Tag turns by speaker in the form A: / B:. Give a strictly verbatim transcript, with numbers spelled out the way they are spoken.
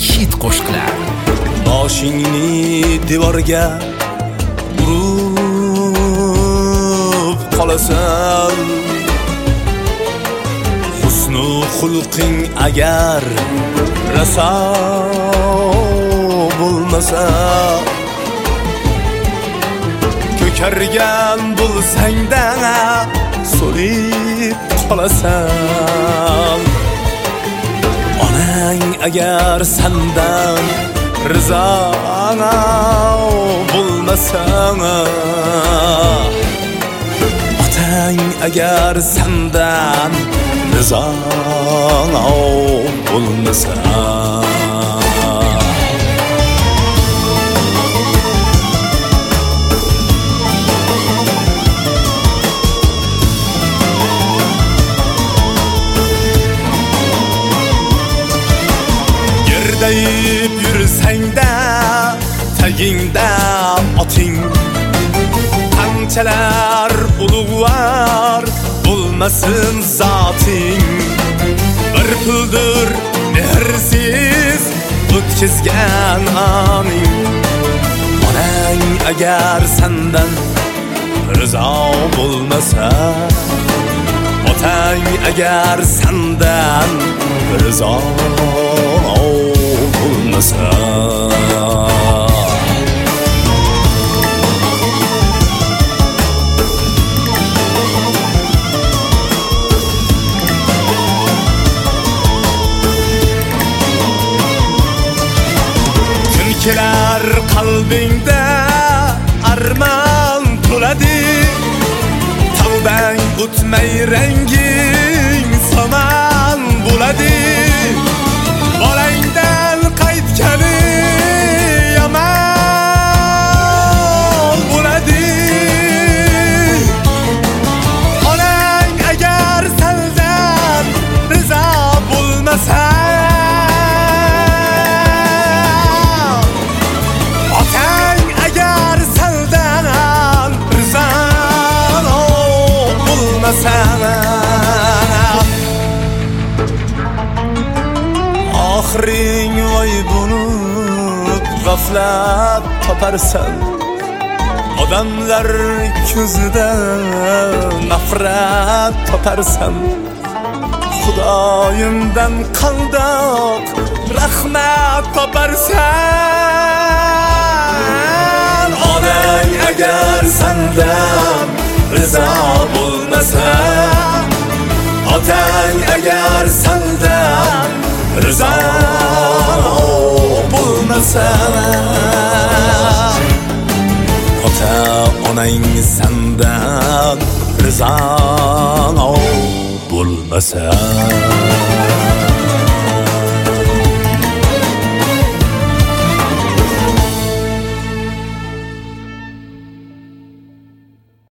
A: hit qo'shiqlar.
B: Boshingni devorga urib qolasan, husnu xulqing agar raso bo'lmasa, ko'kargan bo'lsang-da so'lib qolasan. Onang agar sendan rizo bo'lmasa, otang agar sendan rizo bo'lmasa, yerdayib yursang-da tagingda oting, qanchalar ulug'var bo'lmasin zoting, bir puldir mehrsiz o'tkazgan oning. Onang agar sendan rizo bo'lmasa, otang agar sendan rizo bo'lmasa, kun kelar qalbingda armon to'ladi, tavbang o'tmay ranging somon bo'ladi. Bolangdan qaytgani yomon bo'ladi. Onang agar sendan rizo bo'lmasa, otang agar sendan rizo bo'lmasa, oxiring voy bo'lib g'aflat toparsan. Odamlar ko'zida nafrat toparsan. Xudoyimdan qandoq rahmat toparsan. Onang agar sendan rizo bo'lmasa, otang agar sendan rizo bo'lmasa, ota onang sendan rizo bo'lmasa.